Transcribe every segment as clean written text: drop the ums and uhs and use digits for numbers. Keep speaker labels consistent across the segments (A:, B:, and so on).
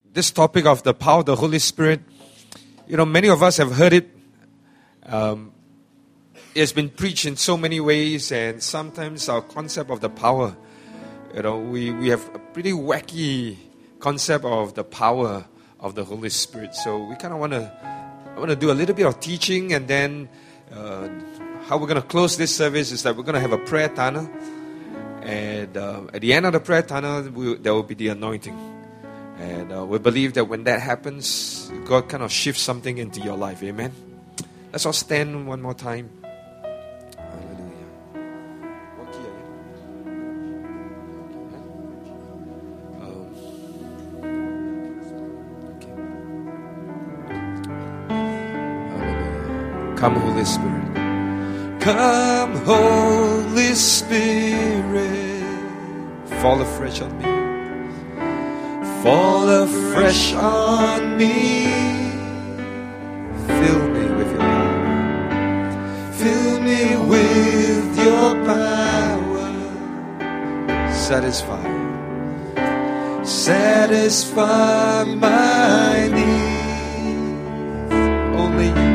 A: this topic of the power of the Holy Spirit, many of us have heard it. It's been preached in so many ways, and sometimes our concept of the power, we have a pretty wacky concept of the power of the Holy Spirit. So we kind of want to do a little bit of teaching, and then how we're going to close this service is that we're going to have a prayer tunnel, and at the end of the prayer tunnel, there will be the anointing. And we believe that when that happens, God kind of shifts something into your life. Amen. Let's all stand one more time. Hallelujah. What key are you? Come, Holy Spirit. Come, Holy Spirit. Fall afresh on me. Fall afresh on me. Fill me with your power. Fill me with your power. Satisfy my needs. Only you.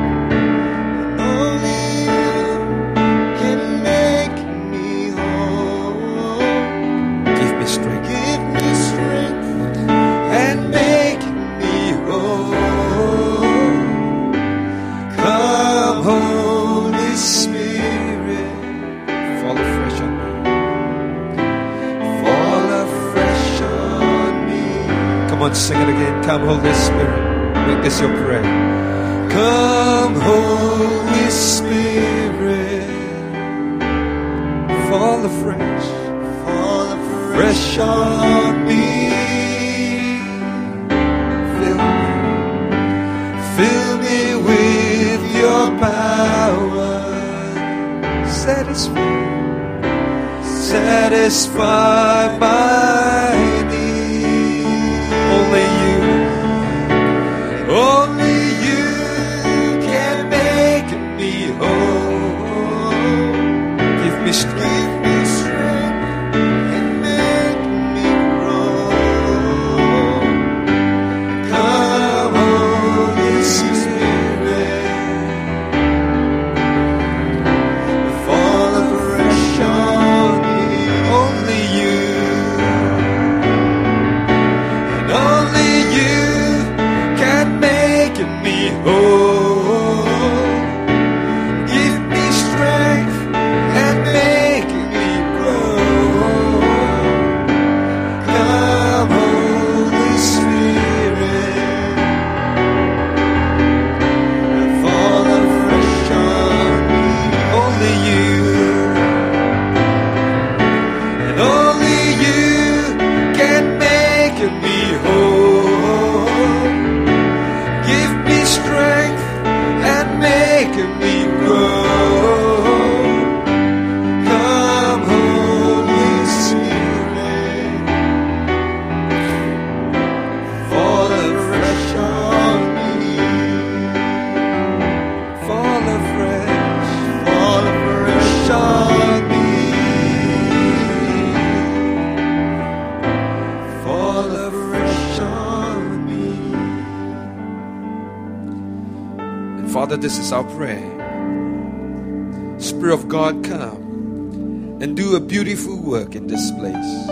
A: Sing it again. Come, Holy Spirit. Make this your prayer. Come, Holy Spirit. Fall afresh on me. Fill me with your power. Satisfy my only you can make me whole. Give me strength and make me grow. Come, Holy Spirit, fall afresh on me. Only you. Father, this is our prayer. Spirit of God, come and do a beautiful work in this place.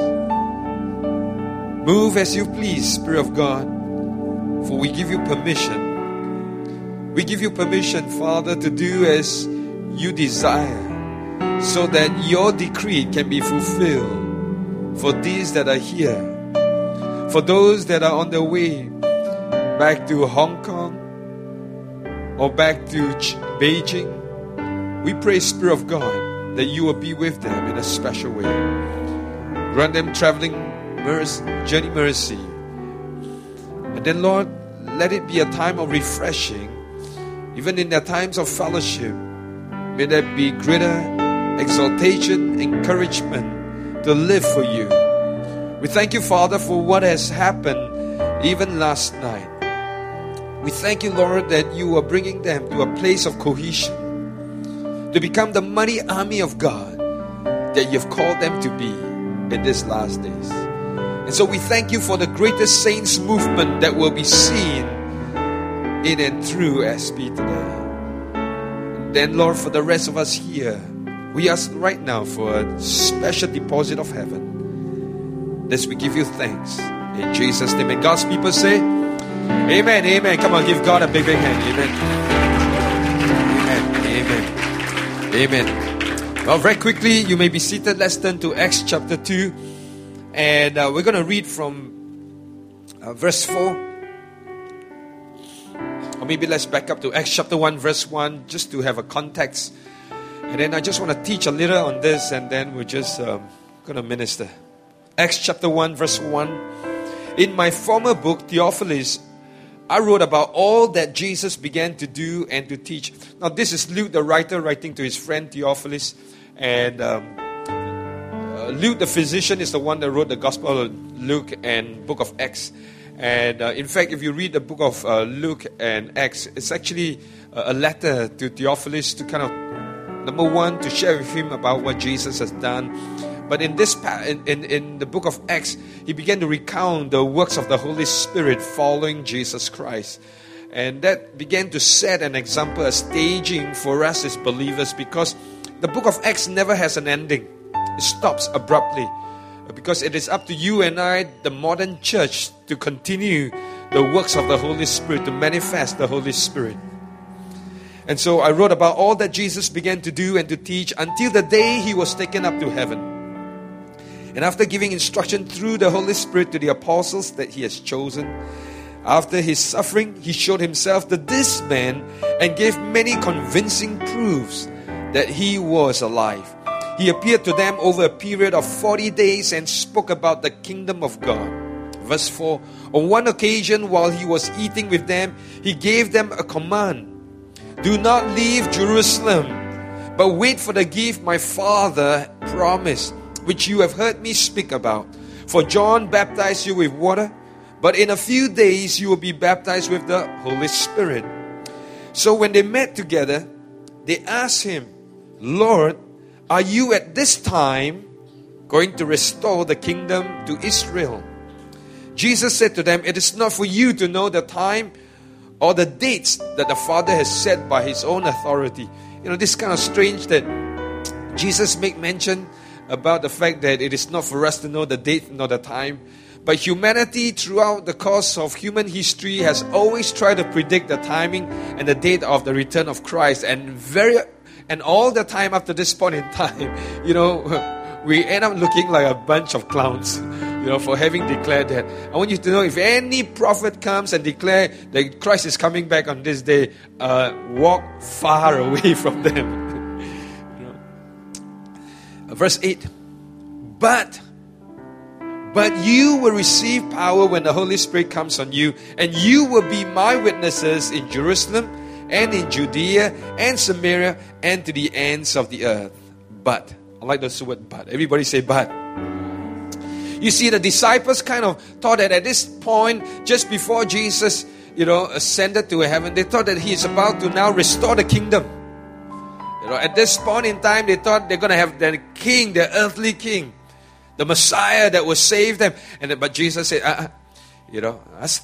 A: Move as you please, Spirit of God, for we give you permission. We give you permission, Father, to do as you desire, so that your decree can be fulfilled for these that are here, for those that are on their way back to Hong Kong or back to Beijing. We pray, Spirit of God, that you will be with them in a special way. Grant them traveling journey mercy. And then, Lord, let it be a time of refreshing. Even in their times of fellowship, may there be greater exaltation, encouragement to live for you. We thank you, Father, for what has happened even last night. We thank you, Lord, that you are bringing them to a place of cohesion, to become the mighty army of God that you've called them to be in these last days. And so we thank you for the greatest saints movement that will be seen in and through SB today. And then, Lord, for the rest of us here, we ask right now for a special deposit of heaven. This we give you thanks. In Jesus' name. And God's people say, amen, amen. Come on, give God a big, big hand. Amen. Amen. Amen. Amen. Well, very quickly, you may be seated. Let's turn to Acts chapter 2. And we're going to read from verse 4. Or maybe let's back up to Acts chapter 1, verse 1, just to have a context. And then I just want to teach a little on this, and then we're just going to minister. Acts chapter 1, verse 1. In my former book, Theophilus, I wrote about all that Jesus began to do and to teach. Now, this is Luke, the writer, writing to his friend Theophilus. And Luke, the physician, is the one that wrote the Gospel of Luke and book of Acts. And in fact, if you read the book of Luke and Acts, it's actually a letter to Theophilus to kind of, number one, to share with him about what Jesus has done. But in this in the book of Acts, he began to recount the works of the Holy Spirit following Jesus Christ. And that began to set an example, a staging for us as believers, because the book of Acts never has an ending. It stops abruptly. Because it is up to you and I, the modern church, to continue the works of the Holy Spirit, to manifest the Holy Spirit. And so I wrote about all that Jesus began to do and to teach until the day he was taken up to heaven. And after giving instruction through the Holy Spirit to the apostles that he has chosen, after his suffering, he showed himself to this man and gave many convincing proofs that he was alive. He appeared to them over a period of 40 days and spoke about the kingdom of God. Verse 4, on one occasion while he was eating with them, he gave them a command. Do not leave Jerusalem, but wait for the gift my Father promised, which you have heard me speak about. For John baptized you with water, but in a few days you will be baptized with the Holy Spirit. So when they met together, they asked him, Lord, are you at this time going to restore the kingdom to Israel? Jesus said to them, it is not for you to know the time or the dates that the Father has set by his own authority. You know, this is kind of strange that Jesus make mention about the fact that it is not for us to know the date nor the time. But humanity throughout the course of human history has always tried to predict the timing and the date of the return of Christ. And all the time after this point in time, you know, we end up looking like a bunch of clowns, you know, for having declared that. I want you to know, if any prophet comes and declare that Christ is coming back on this day, walk far away from them. You know. Verse 8, But you will receive power when the Holy Spirit comes on you, and you will be my witnesses in Jerusalem and in Judea and Samaria and to the ends of the earth. But, I like the word but. Everybody say but. You see, the disciples kind of thought that at this point, just before Jesus, you know, ascended to heaven, they thought that he is about to now restore the kingdom. You know, at this point in time, they thought they're going to have the king, the earthly king, the Messiah that will save them. But Jesus said, you know,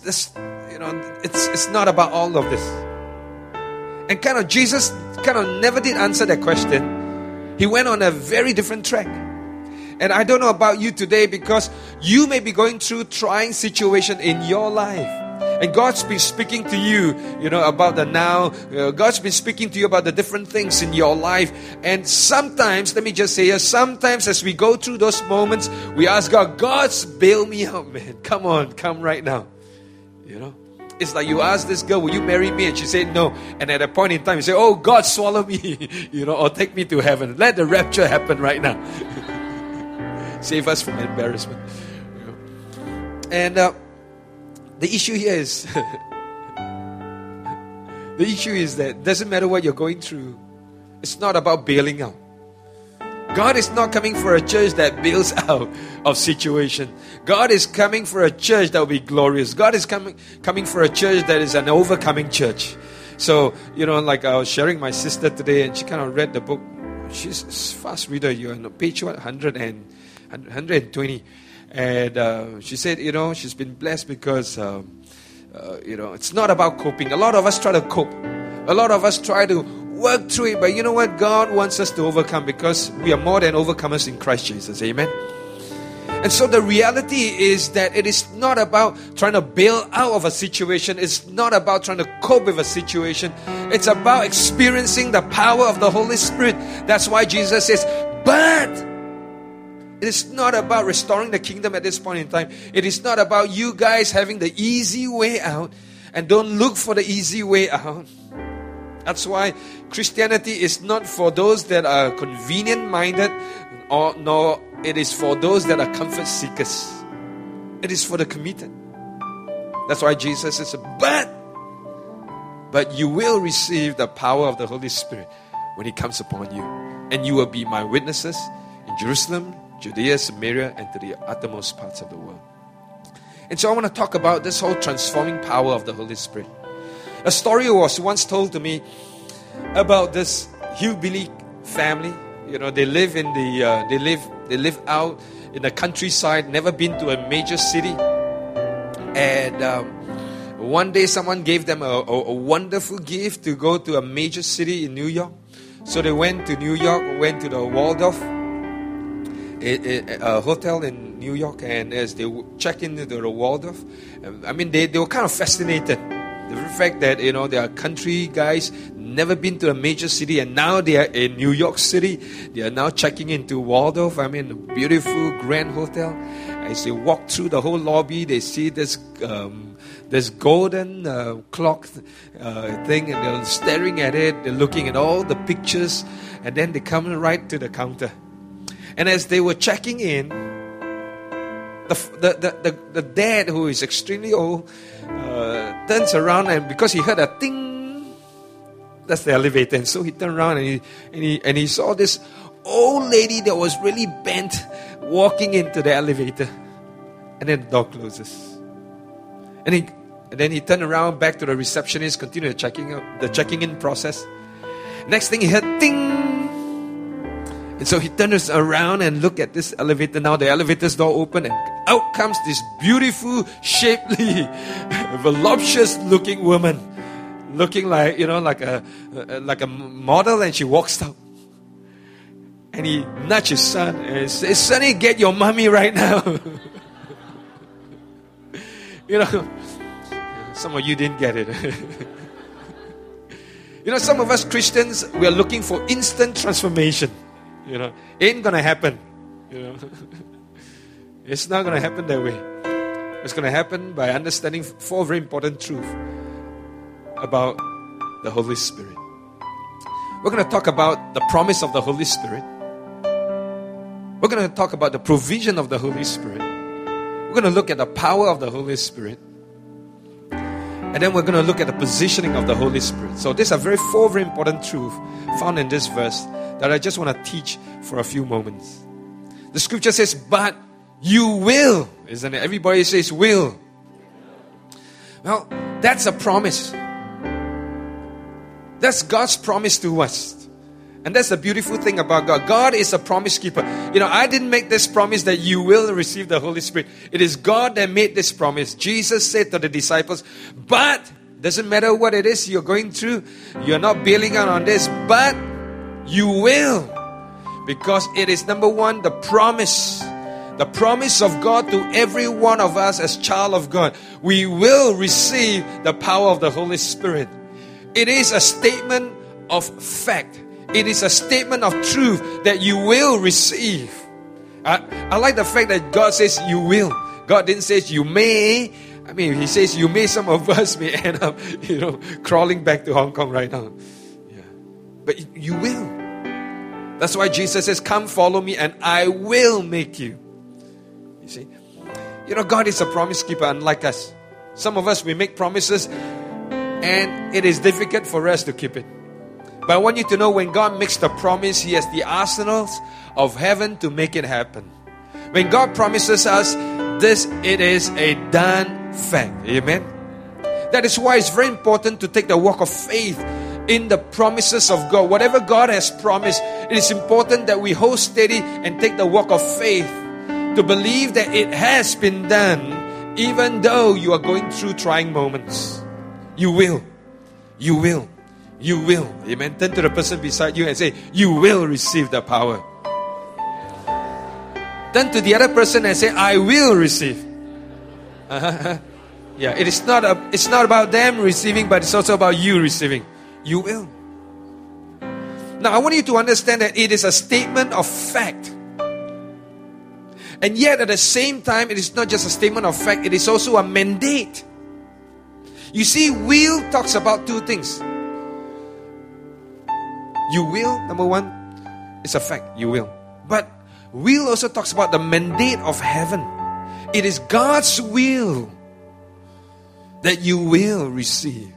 A: it's not about all of this. And Jesus never did answer that question. He went on a very different track. And I don't know about you today, because you may be going through trying situation in your life. And God's been speaking to you, you know, about the now. God's been speaking to you about the different things in your life. And sometimes, let me just say, sometimes as we go through those moments, we ask God, bail me out, man. Come on, come right now. You know? It's like you ask this girl, will you marry me? And she said no. And at a point in time, you say, oh, God, swallow me. You know, or take me to heaven. Let the rapture happen right now. Save us from embarrassment. You know? And the issue here is, that it doesn't matter what you're going through. It's not about bailing out. God is not coming for a church that bails out of situation. God is coming for a church that will be glorious. God is coming for a church that is an overcoming church. So, you know, like I was sharing my sister today, and she kind of read the book. She's a fast reader. You're on page 120. And she said, she's been blessed because, it's not about coping. A lot of us try to cope. A lot of us try to work through it. But you know what? God wants us to overcome because we are more than overcomers in Christ Jesus. Amen. And so the reality is that it is not about trying to bail out of a situation. It's not about trying to cope with a situation. It's about experiencing the power of the Holy Spirit. That's why Jesus says, but it is not about restoring the kingdom at this point in time. It is not about you guys having the easy way out. And don't look for the easy way out. That's why Christianity is not for those that are convenient-minded, nor it is for those that are comfort seekers. It is for the committed. That's why Jesus says, but you will receive the power of the Holy Spirit when He comes upon you. And you will be my witnesses in Jerusalem, Judea, Samaria, and to the uttermost parts of the world. And so I want to talk about this whole transforming power of the Holy Spirit. A story was once told to me about this hillbilly family. They live in they live out in the countryside, never been to a major city. And one day someone gave them a wonderful gift to go to a major city in New York. So they went to New York, went to the Waldorf, a hotel in New York, and as they checked into the Waldorf, they were kind of fascinated. The fact that, they are country guys, never been to a major city, and now they are in New York City. They are now checking into Waldorf. A beautiful, grand hotel. As they walk through the whole lobby, they see this golden clock thing, and they're staring at it. They're looking at all the pictures, and then they come right to the counter. And as they were checking in, the dad, who is extremely old, turns around, and because he heard a ting, that's the elevator, and so he turned around and he saw this old lady that was really bent walking into the elevator, and then the door closes, and then he turned around back to the receptionist, continued the checking in process. Next thing he heard ting. And so he turns around and look at this elevator. Now the elevator's door open, and out comes this beautiful, shapely, voluptuous looking woman, looking like like a model, and she walks out. And he nudged his son and says, "Sonny, get your mommy right now." Some of you didn't get it. Some of us Christians, we are looking for instant transformation. Ain't gonna happen. It's not gonna happen that way. It's gonna happen by understanding 4 very important truths about the Holy Spirit. We're gonna talk about the promise of the Holy Spirit. We're gonna talk about the provision of the Holy Spirit. We're gonna look at the power of the Holy Spirit. And then we're going to look at the positioning of the Holy Spirit. So these are 4 very important truths found in this verse that I just want to teach for a few moments. The scripture says, but you will, isn't it? Everybody says will. Well, that's a promise. That's God's promise to us. And that's the beautiful thing about God. God is a promise keeper. I didn't make this promise that you will receive the Holy Spirit. It is God that made this promise. Jesus said to the disciples, but doesn't matter what it is you're going through, you're not bailing out on this, but you will. Because it is, number 1, the promise of God to every one of us as child of God. We will receive the power of the Holy Spirit. It is a statement of fact. It is a statement of truth that you will receive. I like the fact that God says you will. God didn't say you may. He says you may. Some of us may end up, crawling back to Hong Kong right now. Yeah. But you will. That's why Jesus says, come follow me and I will make you. You see? God is a promise keeper, unlike us. Some of us, we make promises and it is difficult for us to keep it. But I want you to know, when God makes the promise, He has the arsenals of heaven to make it happen. When God promises us this, it is a done fact. Amen? That is why it's very important to take the walk of faith in the promises of God. Whatever God has promised, it is important that we hold steady and take the walk of faith To believe that it has been done, even though you are going through trying moments. You will. You will. You will. Amen. Turn to the person beside you and say, you will receive the power. Turn to the other person and say, I will receive. Yeah, it's not about them receiving, but it's also about you receiving. You will. Now, I want you to understand that it is a statement of fact. And yet, at the same time, it is not just a statement of fact, it is also a mandate. You see, will talks about two things. You will, number one, it's a fact, you will. But will also talks about the mandate of heaven. It is God's will that you will receive.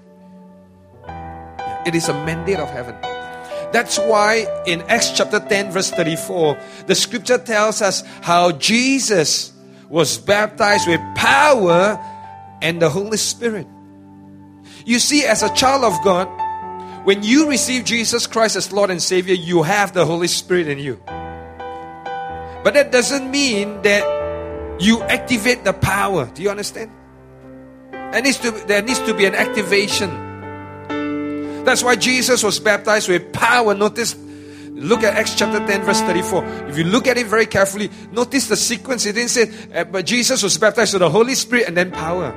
A: It is a mandate of heaven. That's why in Acts chapter 10 verse 34, the scripture tells us how Jesus was baptized with power and the Holy Spirit. You see, as a child of God, when you receive Jesus Christ as Lord and Savior, you have the Holy Spirit in you. But that doesn't mean that you activate the power. Do you understand? There needs to be an activation. That's why Jesus was baptized with power. Notice, look at Acts chapter 10 verse 34. If you look at it very carefully, notice the sequence. It didn't say, but Jesus was baptized with the Holy Spirit and then power.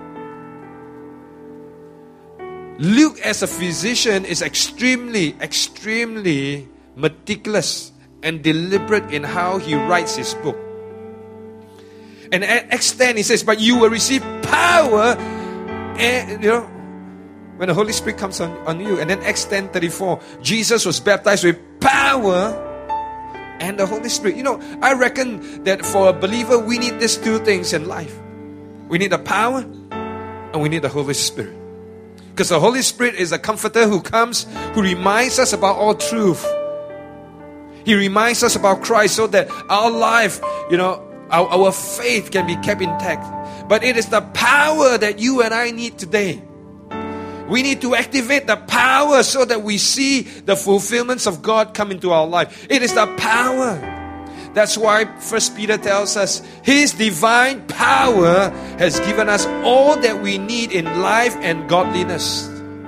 A: Luke, as a physician, is extremely meticulous and deliberate in how he writes his book. And at Acts 10, he says, but you will receive power, and when the Holy Spirit comes on you. And then Acts 10:34, Jesus was baptized with power and the Holy Spirit. I reckon that for a believer, we need these two things in life. We need the power and we need the Holy Spirit. Because the Holy Spirit is a comforter who comes, who reminds us about all truth. He reminds us about Christ so that our life, our faith can be kept intact. But it is the power that you and I need today. We need to activate the power so that we see the fulfillments of God come into our life. It is the power. That's why 1 Peter tells us His divine power has given us all that we need in life and godliness.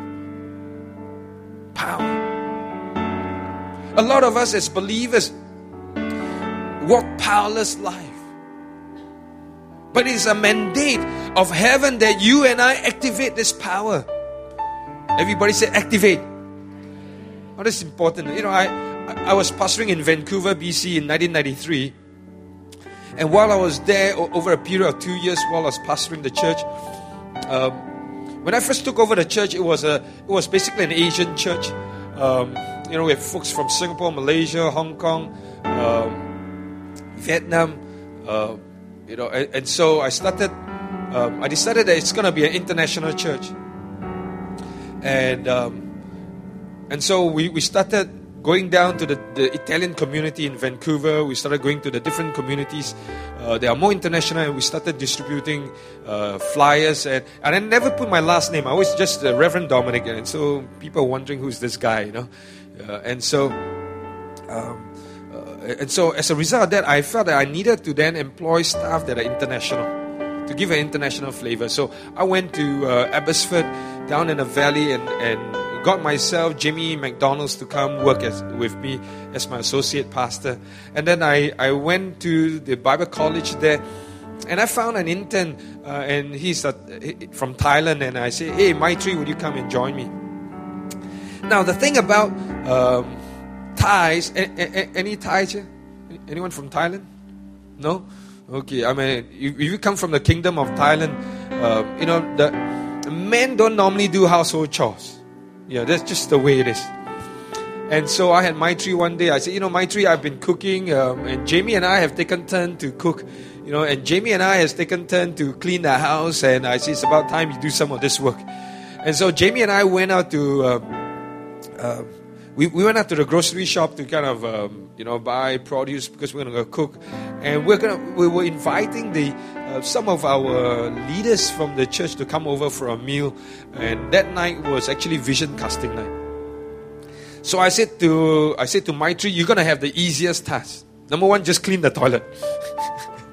A: Power. A lot of us as believers walk powerless life. But it is a mandate of heaven that you and I activate this power. Everybody say activate. Oh, that's important. I was pastoring in Vancouver, BC in 1993. And while I was there, over a period of 2 years while I was pastoring the church, when I first took over the church, it was basically an Asian church. We have folks from Singapore, Malaysia, Hong Kong, Vietnam, and so I decided that it's going to be an international church. And so we started going down to the Italian community in Vancouver. We started going to the different communities. They are more international, and we started distributing flyers. And I never put my last name. I always just Reverend Dominic. And so people are wondering, who's this guy, And so as a result of that, I felt that I needed to then employ staff that are international, to give an international flavor. So I went to Abbotsford, down in the valley, and got myself Jimmy McDonald's to come work with me as my associate pastor. And then I went to the Bible college there, and I found an intern, and he's from Thailand. And I said, hey, Maitri, would you come and join me? Now, the thing about Thais, any Thais here? Anyone from Thailand? No? Okay, I mean, if you come from the kingdom of Thailand, the men don't normally do household chores. Yeah, that's just the way it is. And so I had Maitri one day. I said, Maitri, I've been cooking, and Jamie and I have taken turn to cook, and Jamie and I has taken turn to clean the house. And I said, it's about time you do some of this work. And so Jamie and I went out to, we went out to the grocery shop to kind of, buy produce because we're going to go cook. And we were inviting some of our leaders from the church to come over for a meal. And that night was actually vision casting night. So I said to Maitri, you're going to have the easiest task. Number one, just clean the toilet.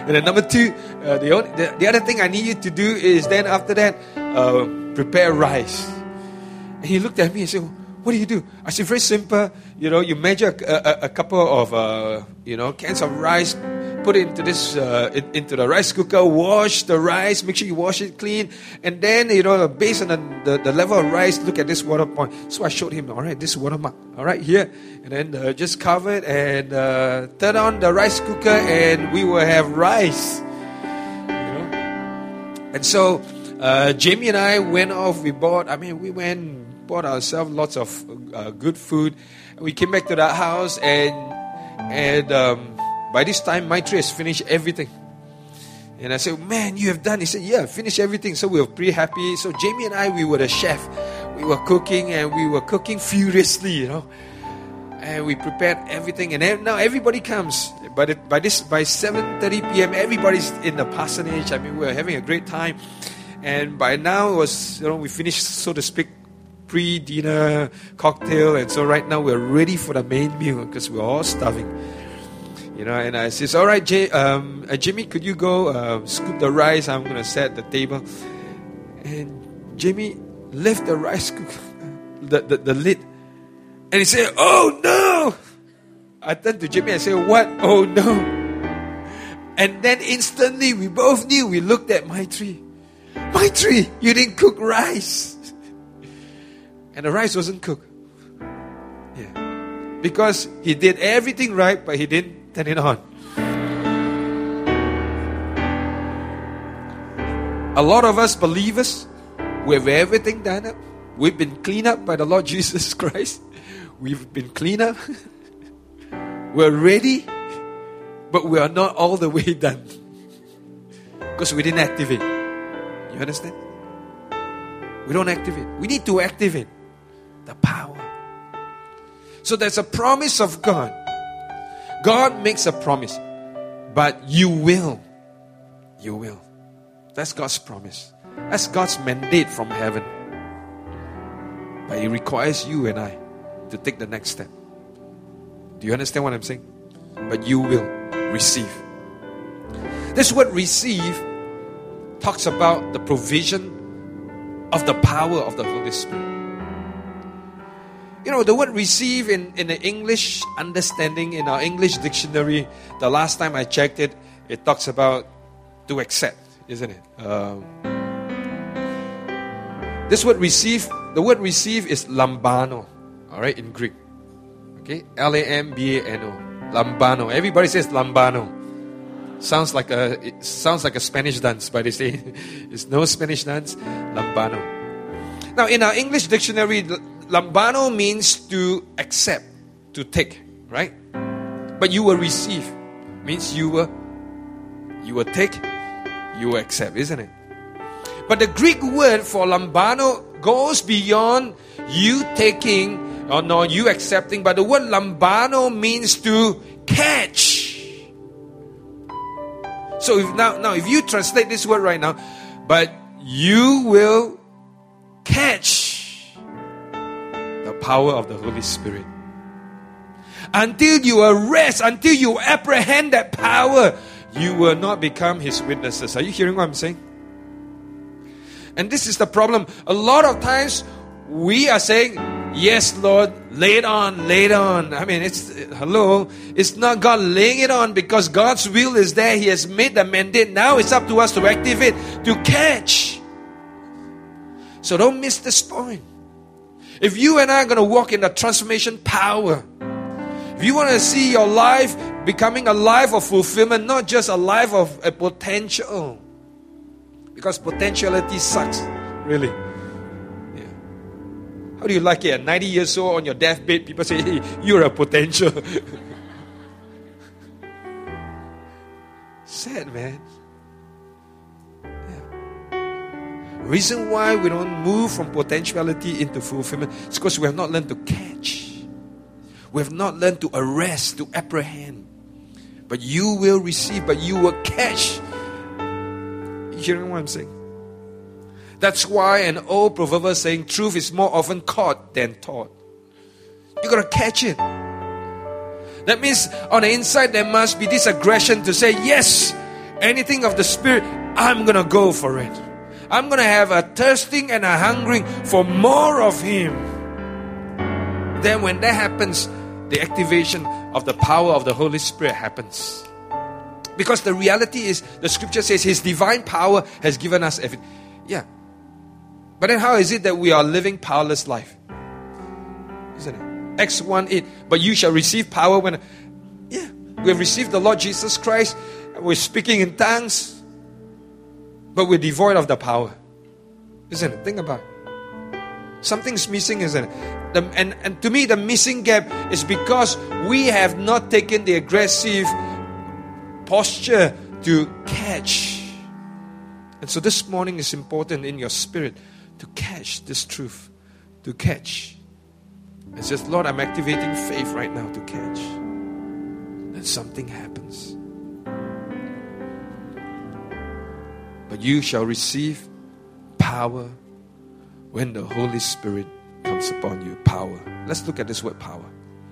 A: And then number two, the other thing I need you to do is then after that, prepare rice. And he looked at me and said, what do you do? I said, very simple. You measure a couple of, cans of rice, put it into into the rice cooker, wash the rice, make sure you wash it clean. And then, based on the level of rice, look at this water point. So I showed him, all right, this water mark, all right, here. And then just cover it and turn on the rice cooker and we will have rice. And so Jamie and I went off, bought ourselves lots of good food. We came back to that house and by this time Maitri has finished everything. And I said, man, you have done. He said, yeah, finished everything. So we were pretty happy. So Jamie and I, we were the chef. We were cooking and we were cooking furiously, And we prepared everything. And now everybody comes. By 7:30 p.m., everybody's in the parsonage. We were having a great time. And by now it was, we finished, so to speak, pre-dinner cocktail. And so right now we're ready for the main meal because we're all starving. And I says, all right, Jimmy, could you go scoop the rice? I'm going to set the table. And Jimmy lift the rice cooker, the lid. And he said, oh no! I turned to Jimmy and said, what? Oh no! And then instantly we both knew. We looked at Maitri. Maitri, you didn't cook rice. And the rice wasn't cooked. Yeah. Because he did everything right, but he didn't turn it on. A lot of us believers, we have everything done up. We've been cleaned up by the Lord Jesus Christ. We've been cleaned up. We're ready, but we are not all the way done. Because we didn't activate. You understand? We don't activate. We need to activate the power. So there's a promise of God. God makes a promise, but you will. You will. That's God's promise. That's God's mandate from heaven. But it requires you and I to take the next step. Do you understand what I'm saying? But you will receive. This word receive talks about the provision of the power of the Holy Spirit. The word receive in the English understanding, in our English dictionary, the last time I checked it, it talks about to accept, isn't it? This word receive, the word receive is lambano, all right, in Greek. Okay, Lambano, lambano. Everybody says lambano. Sounds like a Spanish dance, but they say it's no Spanish dance, lambano. Now, in our English dictionary, lambano means to accept, to take, right? But you will receive means you will take, you will accept, isn't it? But the Greek word for lambano goes beyond you taking or not you accepting, but the word lambano means to catch. So if you translate this word right now, but you will catch the power of the Holy Spirit. Until you arrest, until you apprehend that power, you will not become His witnesses. Are you hearing what I'm saying? And this is the problem. A lot of times we are saying, yes, Lord, lay it on, lay it on. It's not God laying it on because God's will is there. He has made the mandate. Now it's up to us to activate, to catch. So don't miss this point. If you and I are going to walk in the transformation power, if you want to see your life becoming a life of fulfillment, not just a life of a potential, because potentiality sucks, really. Yeah. How do you like it? At 90 years old on your deathbed, people say, hey, you're a potential. Sad, man. Reason why we don't move from potentiality into fulfillment is because we have not learned to catch. We have not learned to arrest, to apprehend. But you will receive, but you will catch. You hearing what I'm saying? That's why an old proverb is saying truth is more often caught than taught. You got to catch it. That means on the inside there must be this aggression to say, yes, anything of the Spirit, I'm going to go for it. I'm going to have a thirsting and a hungering for more of Him. Then when that happens, the activation of the power of the Holy Spirit happens. Because the reality is, the scripture says His divine power has given us everything. Yeah. But then how is it that we are living powerless life? Isn't it? Acts 1:8. But you shall receive power when... Yeah. We have received the Lord Jesus Christ. We're speaking in tongues. But we're devoid of the power. Isn't it? Think about it. Something's missing, isn't it? And to me, the missing gap is because we have not taken the aggressive posture to catch. And so this morning is important in your spirit to catch this truth. To catch. It's just, Lord, I'm activating faith right now to catch. And something happens. But you shall receive power when the Holy Spirit comes upon you. Power. Let's look at this word power.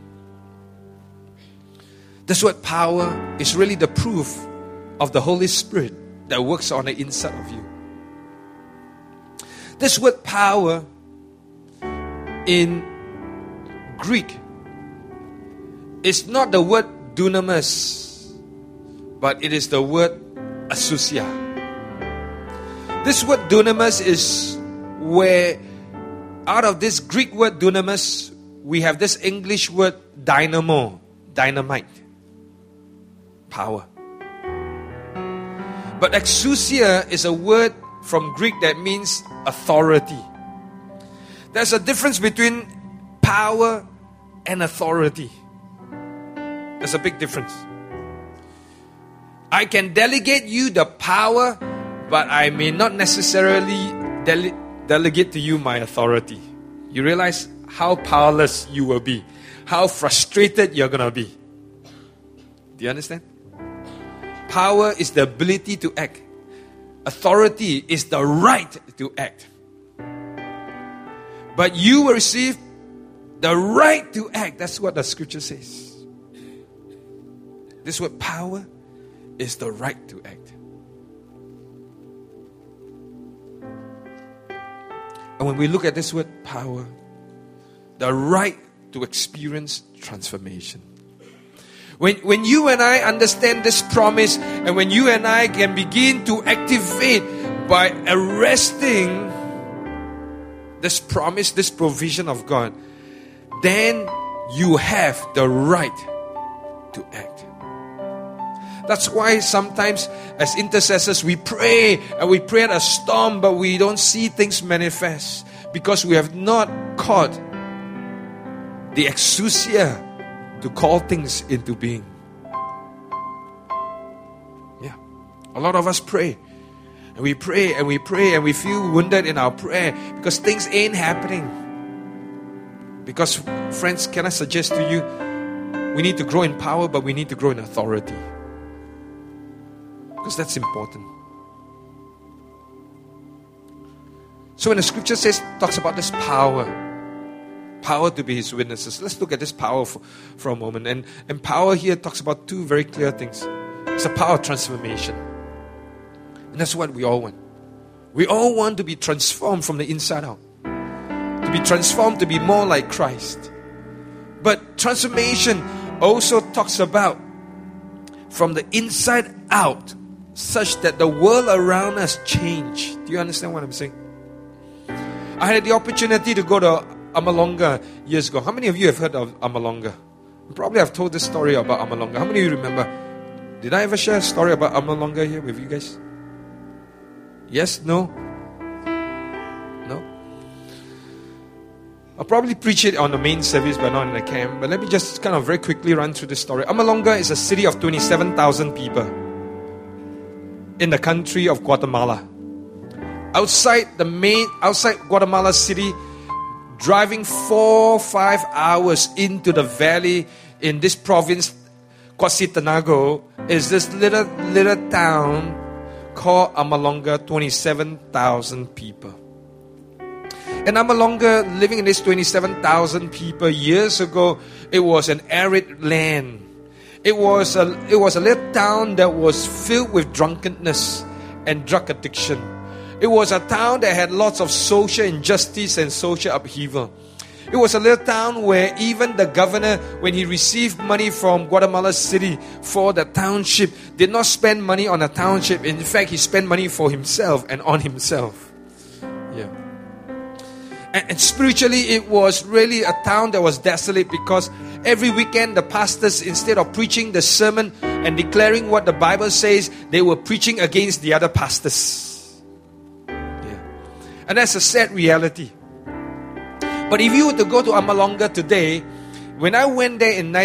A: This word power is really the proof of the Holy Spirit that works on the inside of you. This word power in Greek is not the word dunamis, but it is the word exousia. This word dunamis is where, out of this Greek word dunamis, we have this English word dynamo, dynamite. Power. But exousia is a word from Greek that means authority. There's a difference between power and authority. There's a big difference. I can delegate you the power, but I may not necessarily delegate to you my authority. You realize how powerless you will be, how frustrated you're going to be. Do you understand? Power is the ability to act. Authority is the right to act. But you will receive the right to act. That's what the scripture says. This word power is the right to act. And when we look at this word power, the right to experience transformation. When you and I understand this promise, and when you and I can begin to activate by arresting this promise, this provision of God, then you have the right to act. That's why sometimes as intercessors we pray and we pray at a storm, but we don't see things manifest because we have not caught the exousia to call things into being. Yeah. A lot of us pray. And we pray and we pray and we feel wounded in our prayer because things ain't happening. Because, friends, can I suggest to you, we need to grow in power, but we need to grow in authority. Because that's important. So when the scripture talks about this power to be His witnesses, let's look at this power for a moment. And power here talks about two very clear things. It's a power of transformation. And that's what we all want. We all want to be transformed from the inside out. To be transformed to be more like Christ. But transformation also talks about from the inside out, such that the world around us change. Do you understand what I'm saying? I had the opportunity to go to Amalonga years ago. How many of you have heard of Amalonga? Probably I've told this story about Amalonga. How many of you remember? Did I ever share a story about Amalonga here with you guys? Yes? No? No? I'll probably preach it on the main service but not in the camp. But let me just kind of very quickly run through this story. Amalonga is a city of 27,000 people in the country of Guatemala. Outside Guatemala City, driving 4-5 hours into the valley in this province, Quetzaltenango, is this little town called Amalonga, 27,000 people. And Amalonga, living in this 27,000 people, years ago, it was an arid land. It was a little town that was filled with drunkenness and drug addiction. It was a town that had lots of social injustice and social upheaval. It was a little town where even the governor, when he received money from Guatemala City for the township, did not spend money on a township. In fact, he spent money for himself and on himself. Yeah. And spiritually, it was really a town that was desolate, because every weekend the pastors, instead of preaching the sermon and declaring what the Bible says, they were preaching against the other pastors. Yeah. And that's a sad reality. But if you were to go to Amalonga today, when I went there in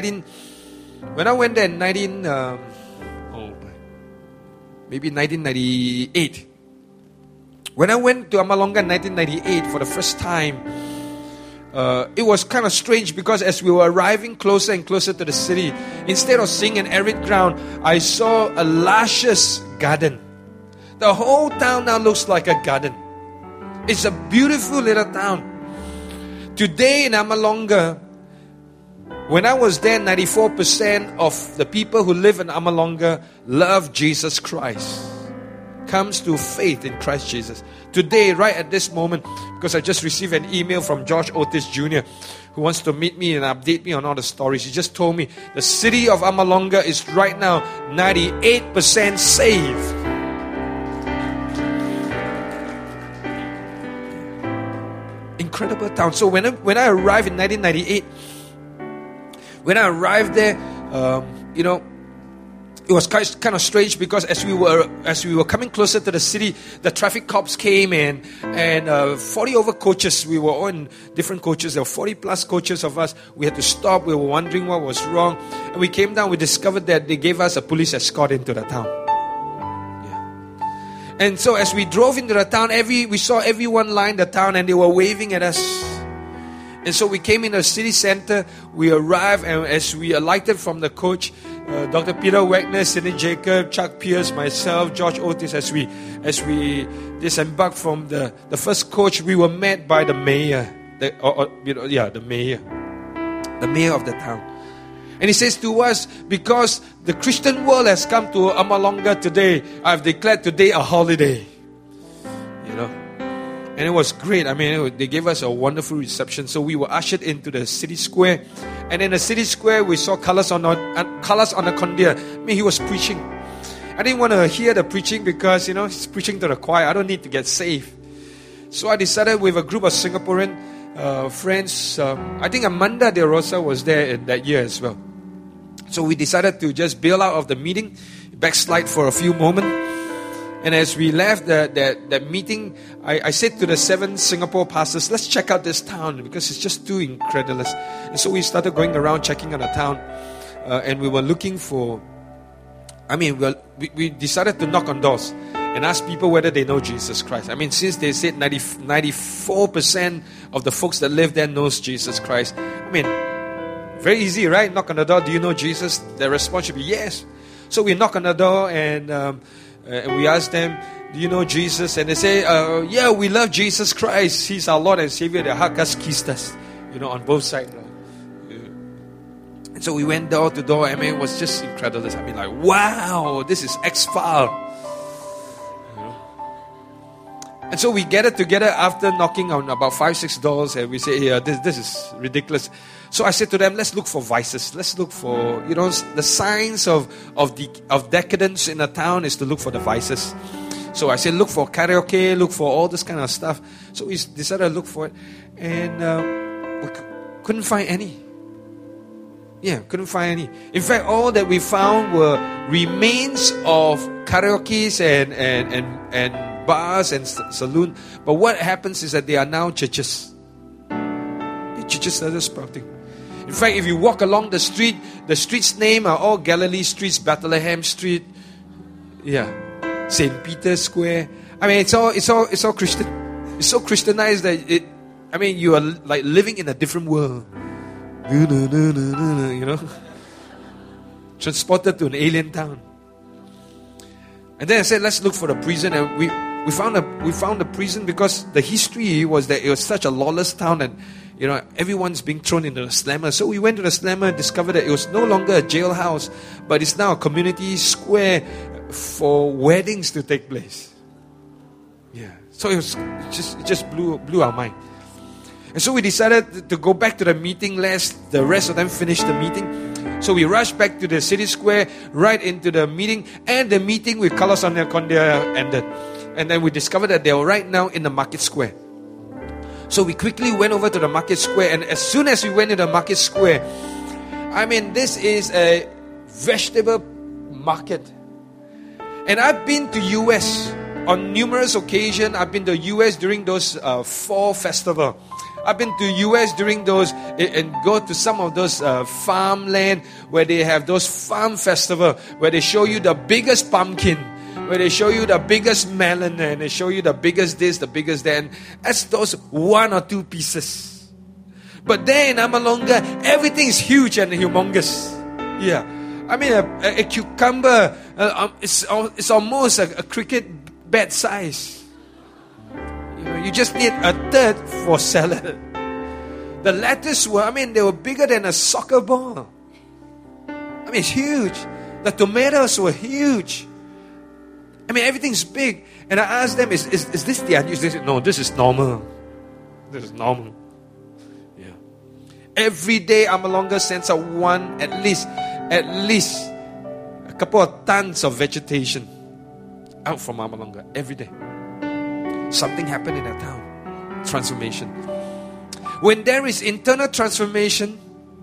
A: 1998. When I went to Amalonga in 1998 for the first time, it was kind of strange, because as we were arriving closer and closer to the city, instead of seeing an arid ground, I saw a luscious garden. The whole town now looks like a garden. It's a beautiful little town. Today in Amalonga, when I was there, 94% of the people who live in Amalonga love Jesus Christ. Comes to faith in Christ Jesus. Today, right at this moment, because I just received an email from George Otis Jr., who wants to meet me and update me on all the stories. He just told me the city of Amalonga is right now 98% saved. Incredible town. So when I arrived in 1998, when I arrived there, it was kind of strange, because as we were coming closer to the city, the traffic cops came and 40 over coaches. We were all in different coaches. There were 40 plus coaches of us. We had to stop. We were wondering what was wrong, and we came down. We discovered that they gave us a police escort into the town. And so as we drove into the town, we saw everyone line the town, and they were waving at us. And so we came in the city center. We arrived, and as we alighted from the coach, Dr. Peter Wagner, Sidney Jacob, Chuck Pierce, myself, George Otis, as we disembarked from the first coach, we were met by the mayor, the mayor of the town. And he says to us, because the Christian world has come to Amalonga today, I've declared today a holiday. And it was great. I mean, they gave us a wonderful reception. So we were ushered into the city square. And in the city square, we saw Carlos Anacondia. I mean, he was preaching. I didn't want to hear the preaching because, he's preaching to the choir. I don't need to get saved. So I decided with a group of Singaporean friends, I think Amanda De Rosa was there that year as well. So we decided to just bail out of the meeting, backslide for a few moments. And as we left that meeting, I said to the 7 Singapore pastors, let's check out this town because it's just too incredulous. And so we started going around checking on the town. And we were looking for, we decided to knock on doors and ask people whether they know Jesus Christ. I mean, since they said 94% of the folks that live there knows Jesus Christ. I mean, very easy, right? Knock on the door. Do you know Jesus? The response should be yes. So we knock on the door and we ask them, do you know Jesus? And they say, yeah, we love Jesus Christ. He's our Lord and Savior. They hug us, kissed us, on both sides. And so we went door to door. I mean, it was just incredible. I mean, like, wow, this is X-File. And so we gathered together after knocking on about 5-6 doors, and we say, yeah, this is ridiculous. So I said to them, let's look for vices. Let's look for, the signs of decadence in a town is to look for the vices. So I said, look for karaoke, look for all this kind of stuff. So we decided to look for it, and we couldn't find any. Yeah, couldn't find any. In fact, all that we found were remains of karaoke's and bars and saloon. But what happens is that they are now churches. The churches started sprouting. In fact, if you walk along the streets' name are all Galilee streets, Bethlehem Street, St. Peter's Square. I mean, it's all Christian. It's so Christianized that you are like living in a different world. Transported to an alien town. And then I said, let's look for the prison, and we We found a prison because the history was that it was such a lawless town, and everyone's being thrown into the slammer. So we went to the slammer and discovered that it was no longer a jailhouse, but it's now a community square for weddings to take place. Yeah. So it just blew our mind. And so we decided to go back to the meeting lest the rest of them finish the meeting. So we rushed back to the city square, right into the meeting, and the meeting with Carlos Condia ended. And then we discovered that they were right now in the market square. So we quickly went over to the market square, and as soon as we went to the market square, this is a vegetable market. And I've been to US on numerous occasions. I've been to US during those fall festival. I've been to US during those and go to some of those farmland where they have those farm festival where they show you the biggest pumpkin, where they show you the biggest melon, and they show you the biggest this, the biggest that. And that's those 1 or 2 pieces. But there in Amalonga, everything is huge and humongous. Yeah. A cucumber, it's almost a cricket bat size. You just need a third for salad. The lettuce they were bigger than a soccer ball. It's huge. The tomatoes were huge. Everything's big. And I asked them, is this the unusual? They said, no, this is normal. This is normal. Yeah. Every day, Amalonga sends out at least a couple of tons of vegetation out from Amalonga every day. Something happened in that town. Transformation. When there is internal transformation,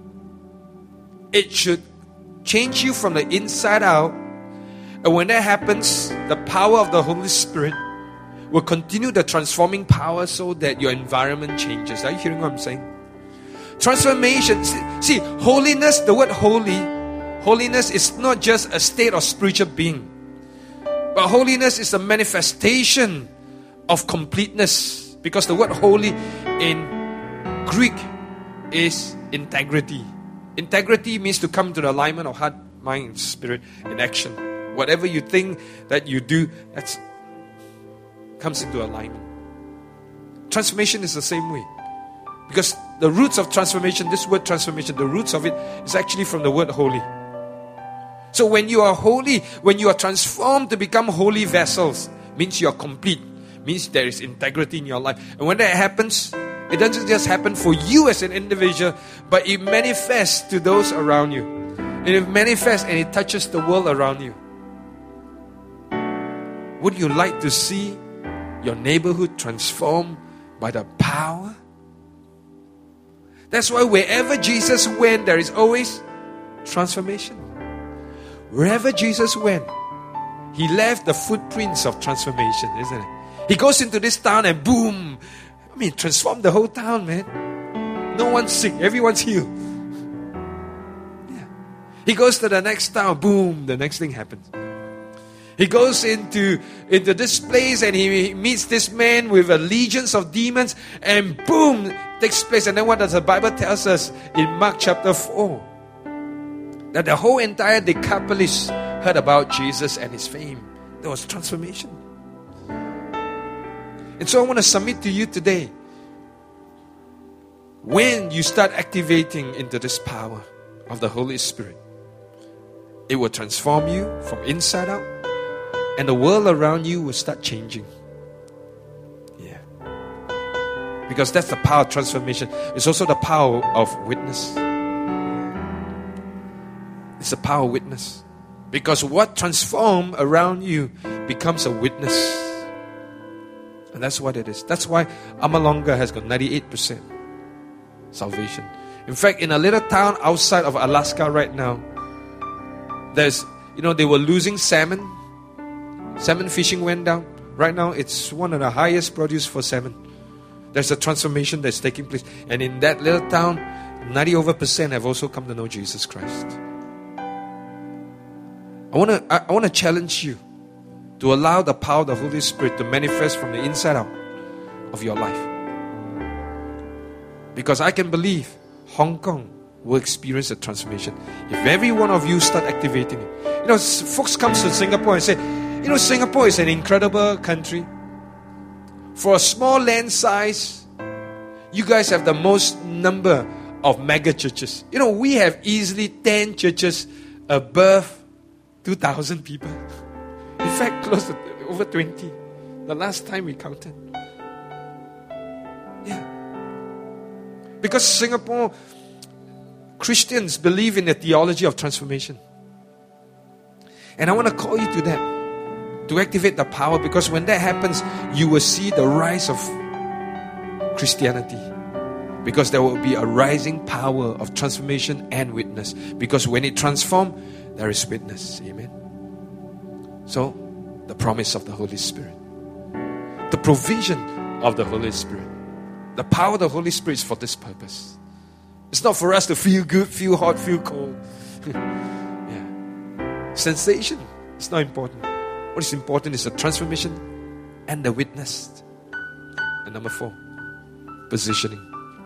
A: it should change you from the inside out. And when that happens, the power of the Holy Spirit will continue the transforming power so that your environment changes. Are you hearing what I'm saying? Transformation. See, holiness, the word holiness is not just a state of spiritual being. But holiness is a manifestation of completeness. Because the word holy in Greek is integrity. Integrity means to come to the alignment of heart, mind, spirit, and action. Whatever you think that you do, that comes into alignment. Transformation is the same way. Because the roots of transformation, this word transformation, the roots of it is actually from the word holy. So when you are holy, when you are transformed to become holy vessels, means you are complete. Means there is integrity in your life. And when that happens, it doesn't just happen for you as an individual, but it manifests to those around you. And it manifests and it touches the world around you. Would you like to see your neighborhood transformed by the power? That's why wherever Jesus went, there is always transformation. Wherever Jesus went, He left the footprints of transformation, isn't it? He goes into this town and boom, transformed the whole town, man. No one's sick, everyone's healed. Yeah. He goes to the next town, boom, the next thing happens. He goes into this place and he meets this man with a legions of demons, and boom, takes place. And then what does the Bible tells us in Mark chapter 4? That the whole entire Decapolis heard about Jesus and His fame. There was transformation. And so I want to submit to you today, when you start activating into this power of the Holy Spirit, it will transform you from inside out, and the world around you will start changing. Yeah. Because that's the power of transformation. It's also the power of witness. It's the power of witness. Because what transforms around you becomes a witness. And that's what it is. That's why Amalonga has got 98% salvation. In fact, in a little town outside of Alaska right now, there's, they were losing salmon. Salmon fishing went down. Right now, it's one of the highest produce for salmon. There's a transformation that's taking place. And in that little town, 90% have also come to know Jesus Christ. I want to challenge you to allow the power of the Holy Spirit to manifest from the inside out of your life. Because I can believe Hong Kong will experience a transformation if every one of you start activating it. Folks come to Singapore and say, Singapore is an incredible country. For a small land size, you guys have the most number of mega churches. You know, we have easily 10 churches above 2,000 people. In fact, close to over 20. The last time we counted. Yeah. Because Singapore Christians believe in the theology of transformation. And I want to call you to that. To activate the power. Because when that happens, you will see the rise of Christianity. Because there will be a rising power of transformation and witness. Because when it transforms, there is witness. Amen. So, the promise of the Holy Spirit. The provision of the Holy Spirit. The power of the Holy Spirit is for this purpose. It's not for us to feel good, feel hot, feel cold. Yeah. Sensation is not important. What is important is the transformation and the witness. And number 4, positioning.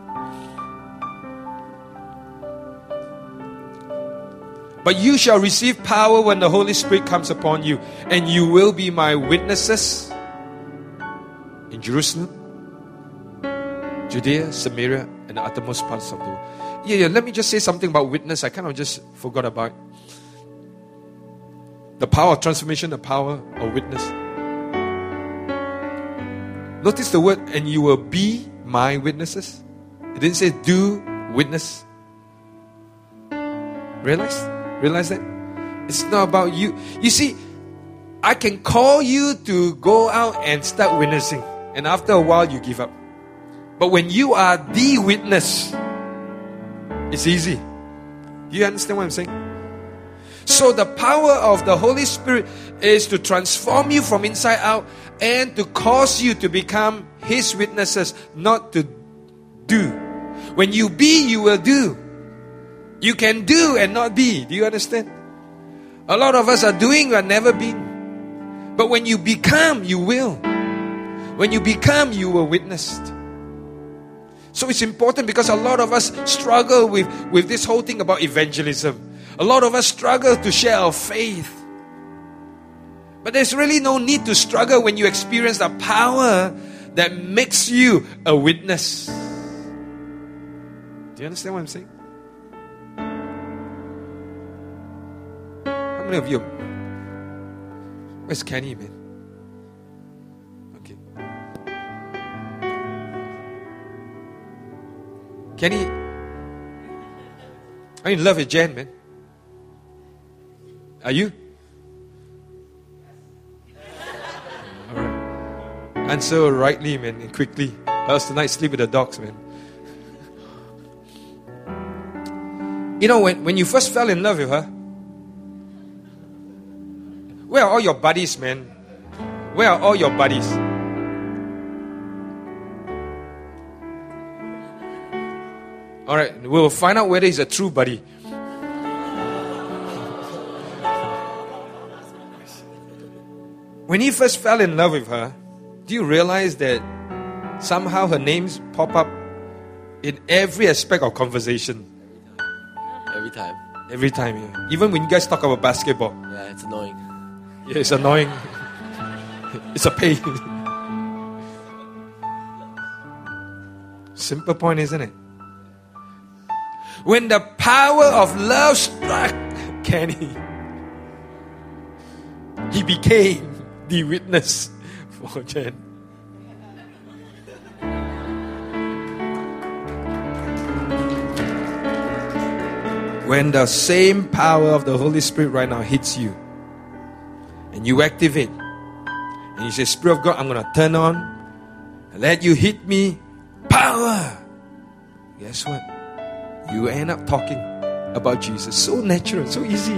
A: But you shall receive power when the Holy Spirit comes upon you, and you will be my witnesses in Jerusalem, Judea, Samaria, and the uttermost parts of the world. Let me just say something about witness. I kind of just forgot about the power of transformation, the power of witness. Notice the word, and you will be my witnesses. It didn't say do witness. Realize that? It's not about you. You see, I can call you to go out and start witnessing. And after a while, you give up. But when you are the witness, it's easy. Do you understand what I'm saying? So the power of the Holy Spirit is to transform you from inside out and to cause you to become His witnesses, not to do. When you be, you will do. You can do and not be. Do you understand? A lot of us are doing but never been. But when you become, you will. When you become, you will witness. So it's important because a lot of us struggle with this whole thing about evangelism. A lot of us struggle to share our faith. But there's really no need to struggle when you experience the power that makes you a witness. Do you understand what I'm saying? How many of you? Where's Kenny, man? Okay. Kenny, I'm in love with Jen, man. Are you? Alright. Answer rightly, man, and quickly. Else tonight sleep with the dogs, man. You know, when you first fell in love with her, where are all your buddies, man? Where are all your buddies? Alright, we'll find out whether he's a true buddy. When he first fell in love with her, do you realize that somehow her names pop up in every aspect of conversation?
B: Every time.
A: Every time, yeah. Even when you guys talk about basketball.
B: Yeah, it's annoying.
A: Yeah, it's annoying. It's a pain. Simple point, isn't it? When the power of love struck Kenny, he became the witness for Jen. When the same power of the Holy Spirit right now hits you, and you activate, and you say, Spirit of God, I'm going to turn on, and let you hit me, power. Guess what? You end up talking about Jesus. So natural, so easy.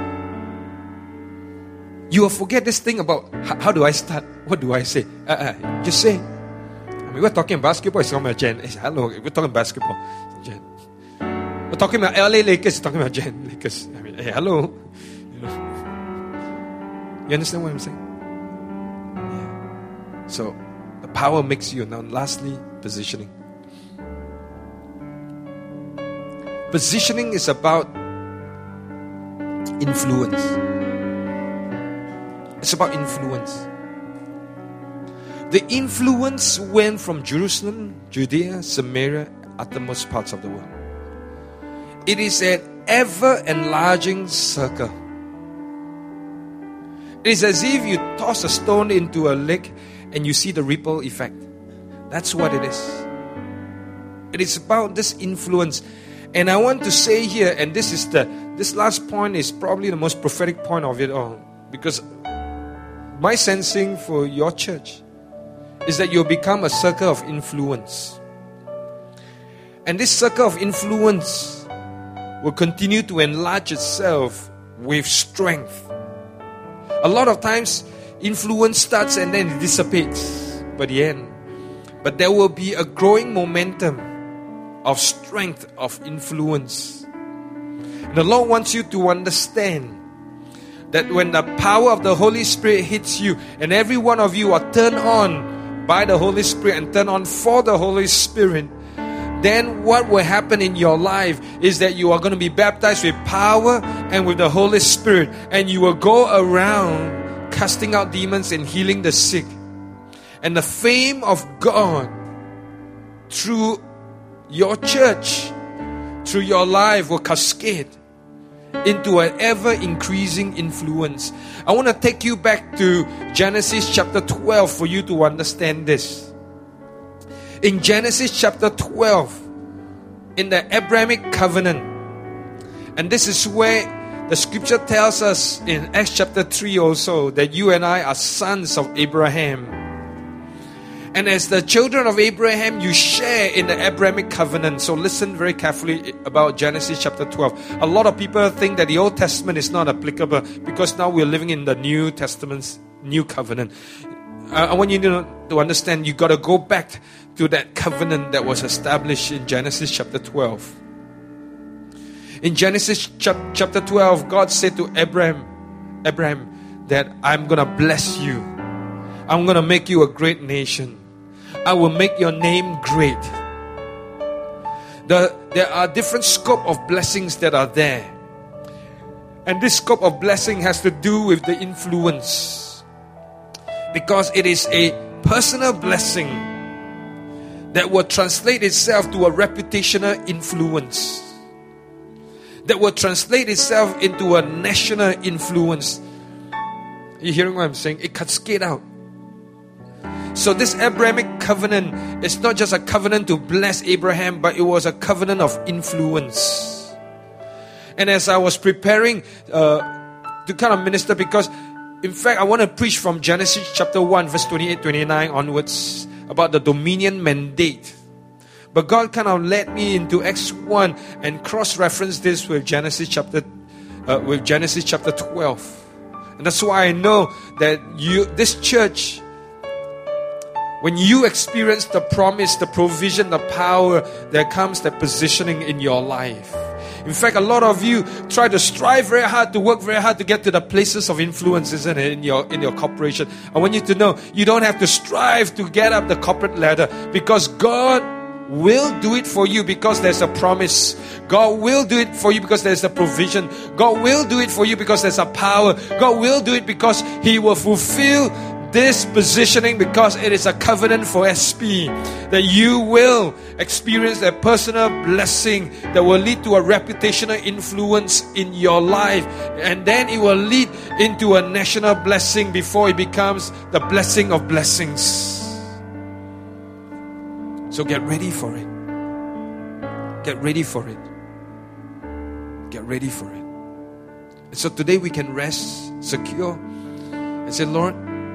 A: You will forget this thing about how do I start? What do I say? Just say. I mean, we're talking basketball. It's talking about Jen. Hello, we're talking basketball. Jen. We're talking about LA Lakers. It's talking about Jen Lakers. I mean, hey, hello. You understand what I'm saying? Yeah. So, the power makes you. Now, lastly, positioning. Positioning is about influence. It's about influence. The influence went from Jerusalem, Judea, Samaria, uttermost parts of the world. It is an ever-enlarging circle. It is as if you toss a stone into a lake and you see the ripple effect. That's what it is. It is about this influence. And I want to say here, and this last point is probably the most prophetic point of it all. Because my sensing for your church is that you'll become a circle of influence. And this circle of influence will continue to enlarge itself with strength. A lot of times, influence starts and then it dissipates by the end. But there will be a growing momentum of strength, of influence. And the Lord wants you to understand that when the power of the Holy Spirit hits you, and every one of you are turned on by the Holy Spirit and turned on for the Holy Spirit, then what will happen in your life is that you are going to be baptized with power and with the Holy Spirit, and you will go around casting out demons and healing the sick. And the fame of God through your church, through your life, will cascade into an ever-increasing influence. I want to take you back to Genesis chapter 12 for you to understand this. In Genesis chapter 12, in the Abrahamic covenant, and this is where the scripture tells us in Acts chapter 3 also that you and I are sons of Abraham. And as the children of Abraham, you share in the Abrahamic covenant. So listen very carefully about Genesis chapter 12. A lot of people think that the Old Testament is not applicable because now we're living in the New Testament's new covenant. I want you to understand, you got to go back to that covenant that was established in Genesis chapter 12. In Genesis chapter 12, God said to Abraham, that I'm going to bless you. I'm going to make you a great nation. I will make your name great. There are different scope of blessings that are there. And this scope of blessing has to do with the influence. Because it is a personal blessing that will translate itself to a reputational influence. That will translate itself into a national influence. Are you hearing what I'm saying? It cascades out. So this Abrahamic covenant is not just a covenant to bless Abraham, but it was a covenant of influence. And as I was preparing to kind of minister, because in fact I want to preach from Genesis chapter 1 verse 28-29 onwards about the dominion mandate. But God kind of led me into Acts 1 and cross-reference this with Genesis chapter 12. And that's why I know that this church, when you experience the promise, the provision, the power, there comes that positioning in your life. In fact, a lot of you try to strive very hard, to work very hard to get to the places of influence, isn't it, in your corporation. I want you to know, you don't have to strive to get up the corporate ladder, because God will do it for you because there's a promise. God will do it for you because there's a provision. God will do it for you because there's a power. God will do it because He will fulfill this positioning, because it is a covenant for SP, that you will experience a personal blessing that will lead to a reputational influence in your life, and then it will lead into a national blessing before it becomes the blessing of blessings. So get ready for it. Get ready for it. Get ready for it. And so today we can rest secure and say, Lord,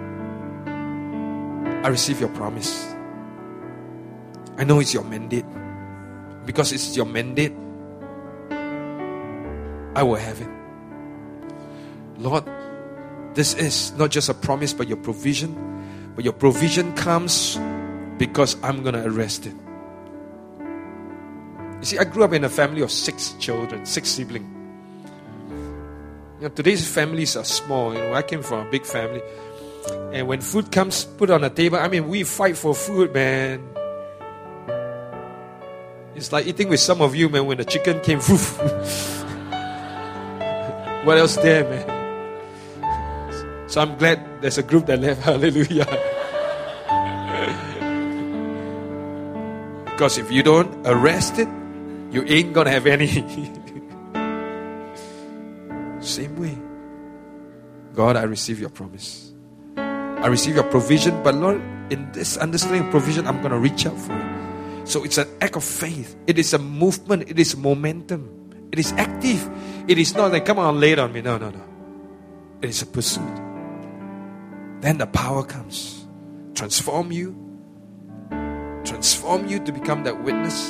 A: I receive your promise. I know it's your mandate. Because it's your mandate, I will have it. Lord, this is not just a promise but your provision. But your provision comes because I'm going to arrest it. You see, I grew up in a family of 6 children, 6 siblings. Today's families are small. I came from a big family. And when food comes put on the table, we fight for food, man. It's like eating with some of you, man, when the chicken came. What else there, man? So I'm glad there's a group that left. Hallelujah. Because if you don't arrest it, you ain't going to have any. Same way. God, I receive your promise. I receive your provision. But Lord, in this understanding of provision, I'm going to reach out for it. So it's an act of faith. It is a movement. It is momentum. It is active. It is not like, come on, lay it on me. No. It is a pursuit. Then the power comes. Transform you to become that witness.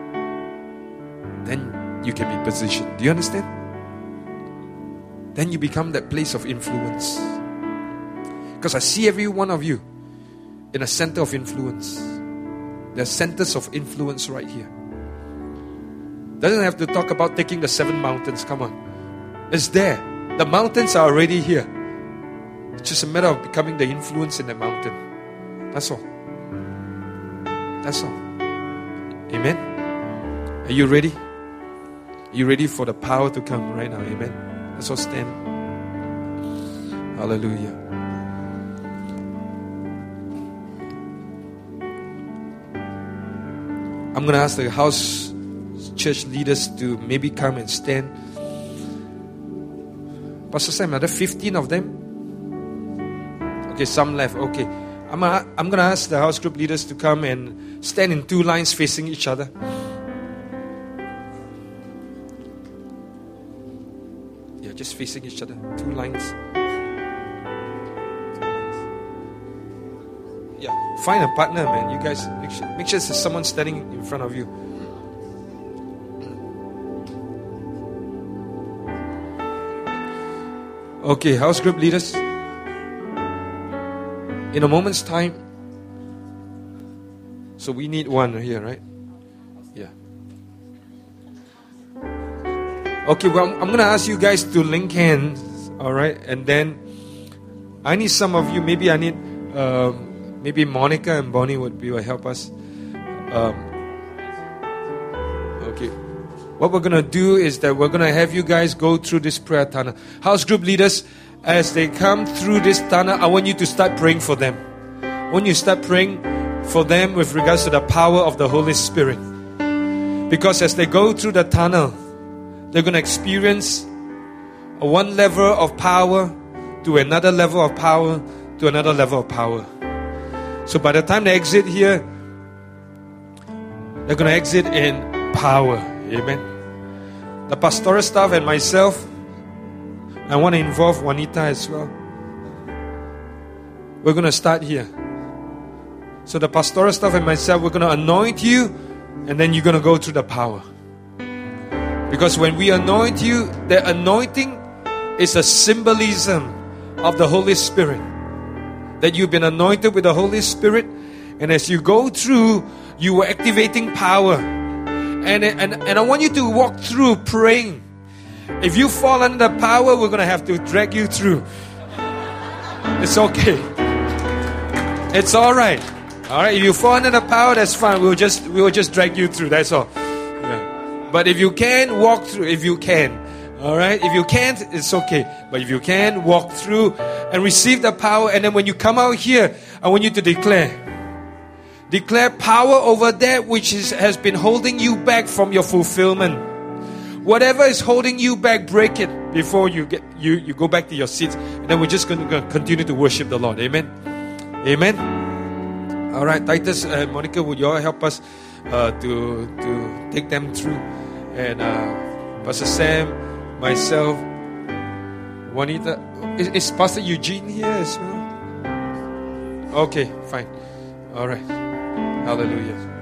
A: Then you can be positioned. Do you understand? Then you become that place of influence. Because I see every one of you in a center of influence. There are centers of influence right here. Doesn't have to talk about taking the 7 mountains. Come on. It's there. The mountains are already here. It's just a matter of becoming the influence in the mountain. That's all. That's all. Amen. Are you ready? Are you ready for the power to come right now? Amen. Let's all stand. Hallelujah. I'm going to ask the house church leaders to maybe come and stand. Pastor Sam, are there 15 of them? Okay, some left. Okay. I'm going to ask the house group leaders to come and stand in 2 lines facing each other. Yeah, just facing each other. 2 lines. Yeah, find a partner, man. You guys, make sure there's someone standing in front of you. Okay, house group leaders. In a moment's time. So we need one here, right? Yeah. Okay, well, I'm going to ask you guys to link hands, all right? And then I need some of you, maybe I need, maybe Monica and Bonnie will help us. Okay. What we're going to do is that we're going to have you guys go through this prayer tunnel. House group leaders, as they come through this tunnel, I want you to start praying for them. When you start praying for them with regards to the power of the Holy Spirit. Because as they go through the tunnel, they're going to experience one level of power to another level of power to another level of power. So by the time they exit here, they're going to exit in power. Amen. The pastoral staff and myself, I want to involve Juanita as well. We're going to start here. So the pastoral staff and myself, we're going to anoint you, and then you're going to go through the power. Because when we anoint you, the anointing is a symbolism of the Holy Spirit. That you've been anointed with the Holy Spirit, and as you go through, you are activating power. And I want you to walk through praying. If you fall under the power, we're going to have to drag you through. It's okay. It's all right. All right. If you fall under the power, that's fine. We'll just drag you through. That's all. Yeah. But if you can, walk through. If you can. All right. If you can't, it's okay. But if you can, walk through and receive the power. And then when you come out here, I want you to declare power over that which has been holding you back from your fulfillment. Whatever is holding you back, break it before you go back to your seats. And then we're just going to continue to worship the Lord. Amen. Amen. All right, Titus and Monica, would you all help us to take them through? And Pastor Sam, myself, Juanita. Is Pastor Eugene here as well? Okay, fine. All right. Hallelujah.